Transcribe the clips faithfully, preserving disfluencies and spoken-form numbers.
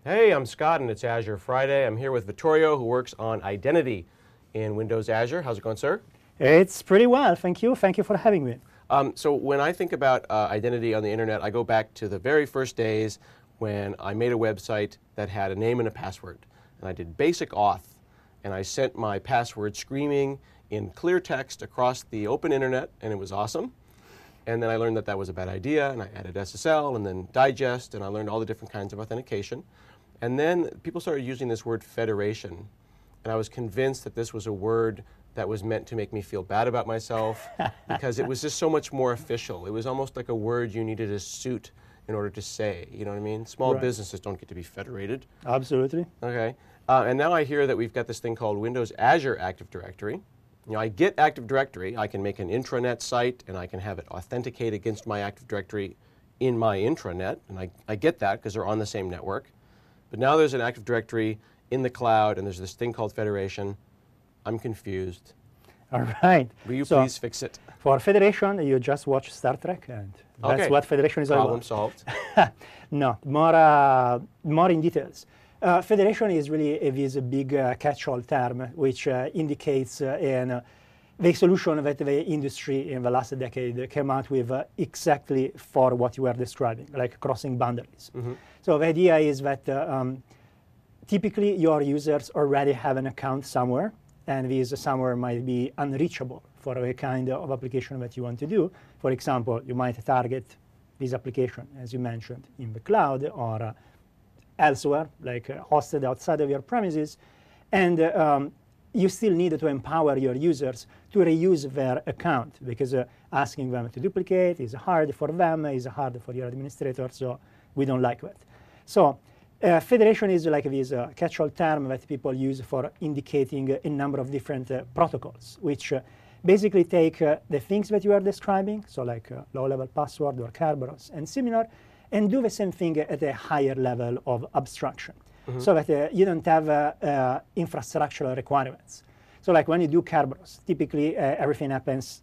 Hey, I'm Scott, and it's Azure Friday. I'm here with Vittorio, who works on identity in Windows Azure. How's it going, sir? It's pretty well, thank you. Thank you for having me. Um, so when I think about uh, identity on the internet, I go back to the very first days when I made a website that had a name and a password. And I did basic auth, and I sent my password screaming in clear text across the open internet, and it was awesome. And then I learned that that was a bad idea, and I added S S L and then digest, and I learned all the different kinds of authentication. And then people started using this word federation, and I was convinced that this was a word that was meant to make me feel bad about myself because it was just so much more official. It was almost like a word you needed a suit in order to say, you know what I mean? Small right. businesses don't get to be federated. Absolutely. Okay. Uh, and now I hear that we've got this thing called Windows Azure Active Directory. You know, I get Active Directory, I can make an intranet site, and I can have it authenticate against my Active Directory in my intranet, and I, I get that because they're on the same network. But now there's an Active Directory in the cloud, and there's this thing called federation. I'm confused. All right. Will you so please fix it? For federation, you just watch Star Trek, and that's okay. what federation is all Problem about. solved. No, more, uh, more in details. Uh, federation is really a, is a big uh, catch-all term, which uh, indicates uh, an, uh, the solution that the industry in the last decade came out with uh, exactly for what you were describing, like crossing boundaries. Mm-hmm. So the idea is that uh, um, typically your users already have an account somewhere, and this somewhere might be unreachable for the kind of application that you want to do. For example, you might target this application, as you mentioned, in the cloud or uh, elsewhere, like uh, hosted outside of your premises, and uh, um, you still need to empower your users to reuse their account, because uh, asking them to duplicate is hard for them, is hard for your administrator, so we don't like that. So uh, federation is like this uh, catch-all term that people use for indicating a number of different uh, protocols, which uh, basically take uh, the things that you are describing, so like uh, low-level password or Kerberos and similar, and do the same thing at a higher level of abstraction, mm-hmm. so that uh, you don't have uh, uh, infrastructural requirements. So like when you do Kerberos, typically uh, everything happens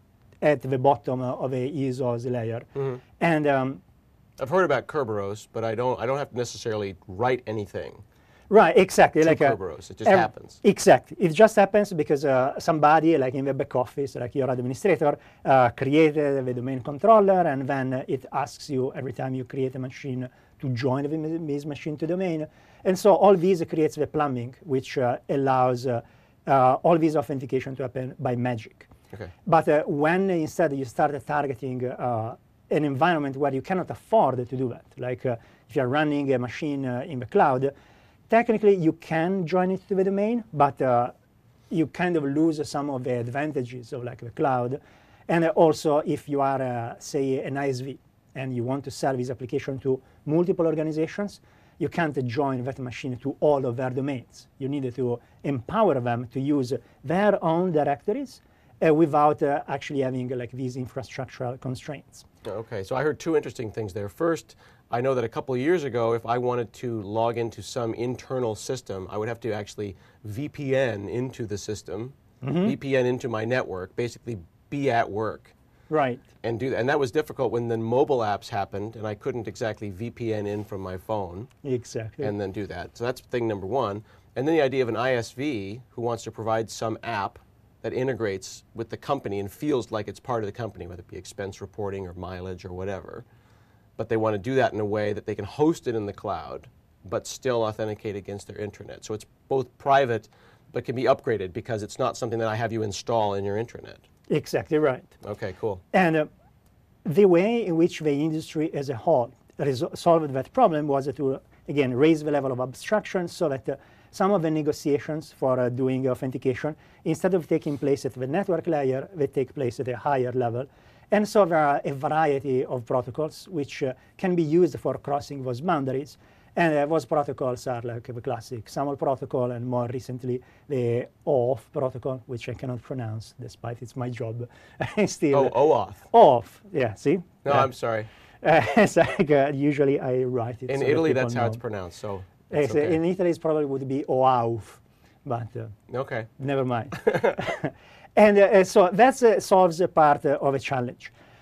at the bottom uh, of a I S O S layer. Mm-hmm. And um, I've heard about Kerberos, but I don't, I don't have to necessarily write anything. Right, exactly. To like Kerberos, it just uh, happens. Exactly. It just happens because uh, somebody, like in the back office, like your administrator, uh, created the domain controller, and then uh, it asks you every time you create a machine to join this machine to domain. And so all these creates the plumbing, which uh, allows uh, uh, all this authentication to happen by magic. Okay. But uh, when instead you start targeting uh, an environment where you cannot afford to do that, like uh, if you're running a machine uh, in the cloud, technically, you can join it to the domain, but uh, you kind of lose some of the advantages of like the cloud. And uh, also, if you are, uh, say, an I S V, and you want to sell this application to multiple organizations, you can't join that machine to all of their domains. You need to empower them to use their own directories uh, without uh, actually having uh, like these infrastructural constraints. Okay, so I heard two interesting things there. First, I know that a couple of years ago, if I wanted to log into some internal system, I would have to actually V P N into the system, mm-hmm. V P N into my network, basically be at work. Right. And do that. And that was difficult when the mobile apps happened, and I couldn't exactly V P N in from my phone. Exactly. And then do that. So that's thing number one. And then the idea of an I S V who wants to provide some app that integrates with the company and feels like it's part of the company, whether it be expense reporting or mileage or whatever. But they want to do that in a way that they can host it in the cloud, but still authenticate against their intranet. So it's both private, but can be upgraded because it's not something that I have you install in your intranet. Exactly right. Okay, cool. And uh, the way in which the industry as a whole solved that problem was to, again, raise the level of abstraction so that uh, some of the negotiations for uh, doing authentication, instead of taking place at the network layer, they take place at a higher level. And so there are a variety of protocols which uh, can be used for crossing those boundaries. And uh, those protocols are like the classic SAML protocol, and more recently the OAuth protocol, which I cannot pronounce despite it's my job. Still, oh, OAuth. OAuth, yeah, see? No, uh, I'm sorry. Uh, it's like, uh, usually I write it. In so Italy, that that's how know. it's pronounced, so it's okay. In Italy, it probably would be OAuth, but uh, okay. never mind. And uh, so that uh, solves a part uh, of a challenge.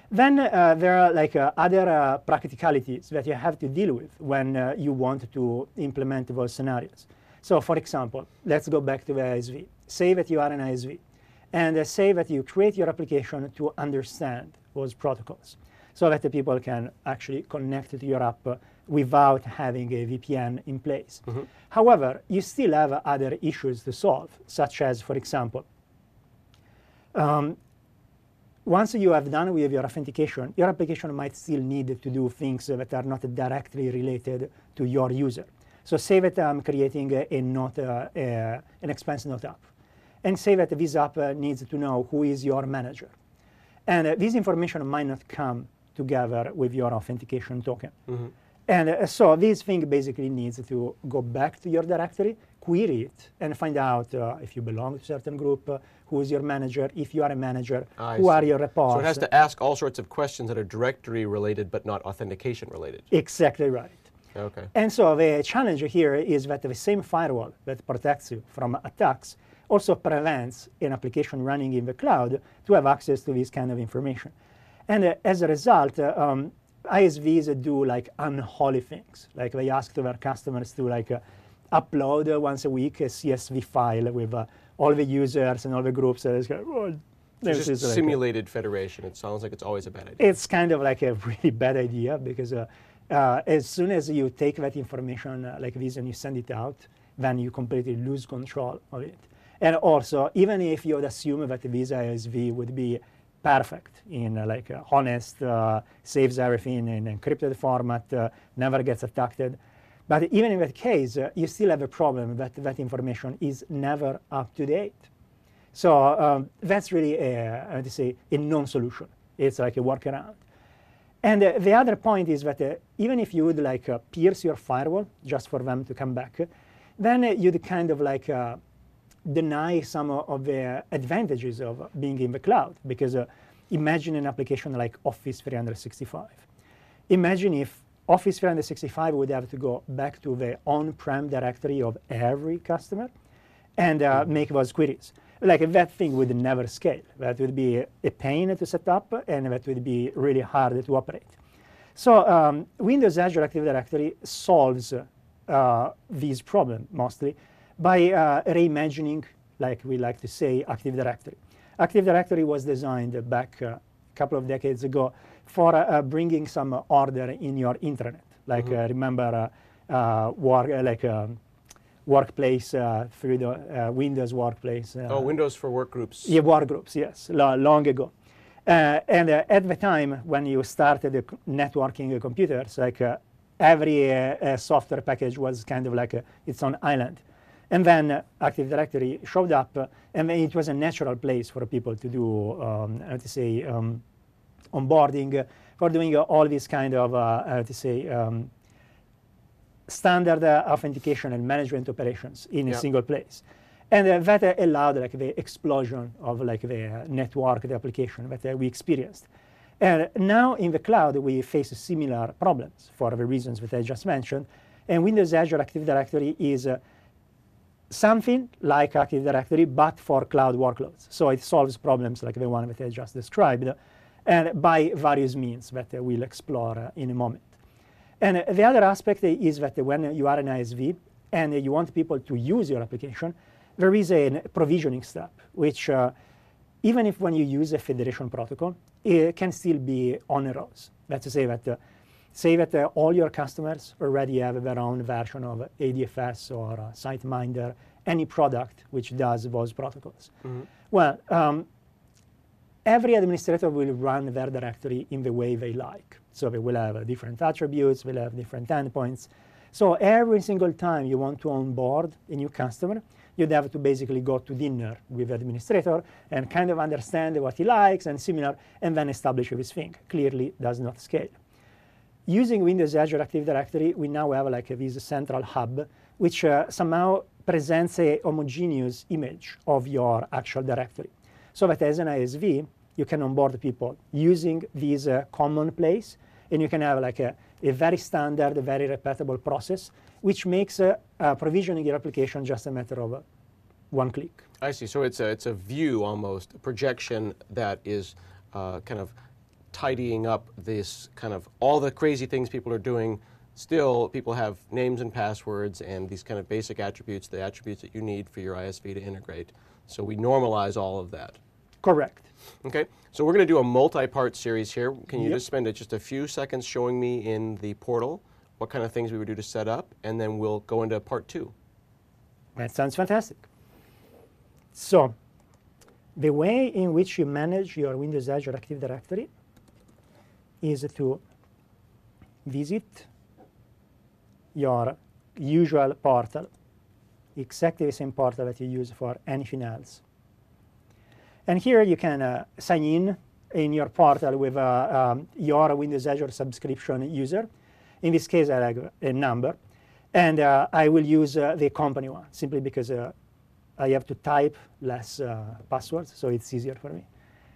Then uh, there are like uh, other uh, practicalities that you have to deal with when uh, you want to implement those scenarios. So for example, let's go back to the I S V. Say that you are an I S V, and uh, say that you create your application to understand those protocols, so that the people can actually connect to your app uh, without having a V P N in place. Mm-hmm. However, you still have uh, other issues to solve, such as, for example, um, once you have done with your authentication, your application might still need to do things that are not directly related to your user. So say that I'm creating a, a note, uh, a, an expense note app, and say that this app uh, needs to know who is your manager. And uh, this information might not come together with your authentication token. Mm-hmm. And uh, so this thing basically needs to go back to your directory, query it, and find out uh, if you belong to a certain group, uh, who is your manager, if you are a manager, I who see. are your reports. So it has to ask all sorts of questions that are directory related but not authentication related. Exactly right. Okay. And so the challenge here is that the same firewall that protects you from attacks also prevents an application running in the cloud to have access to this kind of information. And uh, as a result, uh, um, I S Vs do like unholy things. Like they ask to their customers to like uh, upload uh, once a week a C S V file with uh, all the users and all the groups. Uh, it's, oh, it's just like simulated a, federation. It sounds like it's always a bad idea. It's kind of like a really bad idea because uh, uh, as soon as you take that information uh, like this and you send it out, then you completely lose control of it. And also, even if you would assume that this I S V would be perfect in uh, like uh, honest, uh, saves everything in encrypted format, uh, never gets attacked. But even in that case, uh, you still have a problem that that information is never up to date. So um, that's really a, I would say, a non-solution. It's like a workaround. And uh, the other point is that uh, even if you would like uh, pierce your firewall just for them to come back, then uh, you'd kind of like uh, deny some of the advantages of being in the cloud. Because uh, imagine an application like Office three sixty-five. Imagine if Office three sixty-five would have to go back to the on-prem directory of every customer and uh, mm-hmm. make those queries. Like that thing would never scale. That would be a pain to set up, and that would be really hard to operate. So um, Windows Azure Active Directory solves uh, these problems mostly by uh, reimagining, like we like to say, Active Directory. Active Directory was designed back uh, a couple of decades ago for uh, bringing some order in your intranet. Like mm-hmm. uh, remember, uh, uh, work, uh, like um, workplace uh, through the uh, Windows Workplace. Uh, oh, Windows for work groups. Yeah, work groups, yes, lo long ago. Uh, and uh, at the time when you started uh, networking uh, computers, like uh, every uh, uh, software package was kind of like a, its own island. And then uh, Active Directory showed up, uh, and it was a natural place for people to do, um, how to say, um, onboarding, uh, for doing uh, all these kind of, uh, how to say, um, standard uh, authentication and management operations in yep. a single place. And uh, that uh, allowed like the explosion of like the uh, network, the application that uh, we experienced. And now in the cloud, we face similar problems for the reasons that I just mentioned. And Windows Azure Active Directory is uh, something like Active Directory, but for cloud workloads. So it solves problems like the one that I just described, and by various means that uh, we'll explore uh, in a moment. And uh, the other aspect is that when you are an I S V and uh, you want people to use your application, there is a provisioning step, which uh, even if when you use a federation protocol, it can still be onerous. That's to say that, uh, say that uh, all your customers already have their own version of A D F S or uh, SiteMinder, any product which does those protocols. Mm-hmm. Well, um, every administrator will run their directory in the way they like. So they will have uh, different attributes, they'll have different endpoints. So every single time you want to onboard a new customer, you'd have to basically go to dinner with the administrator and kind of understand what he likes and similar, and then establish this thing. Clearly does not scale. Using Windows Azure Active Directory, we now have like this central hub, which uh, somehow presents a homogeneous image of your actual directory. So that as an I S V, you can onboard people using this uh, common place, and you can have like a, a very standard, very repeatable process, which makes uh, uh, provisioning your application just a matter of uh, one click. I see. So it's a, it's a view almost, a projection that is uh, kind of tidying up this kind of all the crazy things people are doing. Still, people have names and passwords and these kind of basic attributes, the attributes that you need for your I S V to integrate. So we normalize all of that. Correct. Okay, so we're going to do a multi-part series here. Can you Yep. just spend a, just a few seconds showing me in the portal what kind of things we would do to set up, and then we'll go into part two. That sounds fantastic. So, the way in which you manage your Windows Azure Active Directory is to visit your usual portal, exactly the same portal that you use for anything else. And here you can uh, sign in in your portal with uh, um, your Windows Azure subscription user. In this case, I have a number. And uh, I will use uh, the company one, simply because uh, I have to type less uh, passwords, so it's easier for me.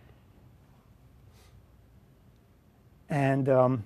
And um,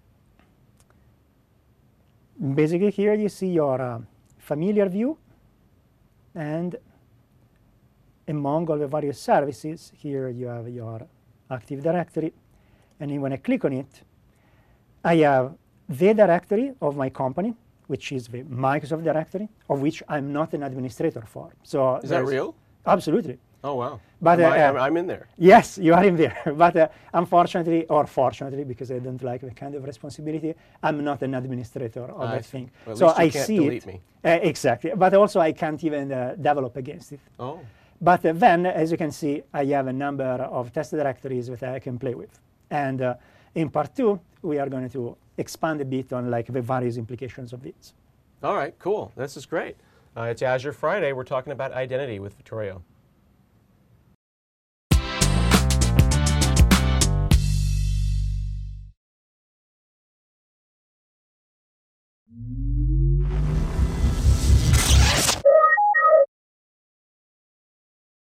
basically here you see your uh, familiar view, and among all the various services, here you have your Active Directory. And when I click on it, I have the directory of my company, which is the Microsoft directory, of which I'm not an administrator for. So Is that real? Absolutely. Oh, wow. But, Am uh, I, I'm, uh, I'm in there. Yes, you are in there. But uh, unfortunately, or fortunately, because I don't like the kind of responsibility, I'm not an administrator of I that see. thing. Well, at so least you I can't see delete it. me. Uh, exactly. But also, I can't even uh, develop against it. Oh. But uh, then, as you can see, I have a number of test directories that I can play with. And uh, in part two, we are going to expand a bit on like the various implications of this. All right, cool. This is great. Uh, it's Azure Friday. We're talking about identity with Vittorio. Mm-hmm.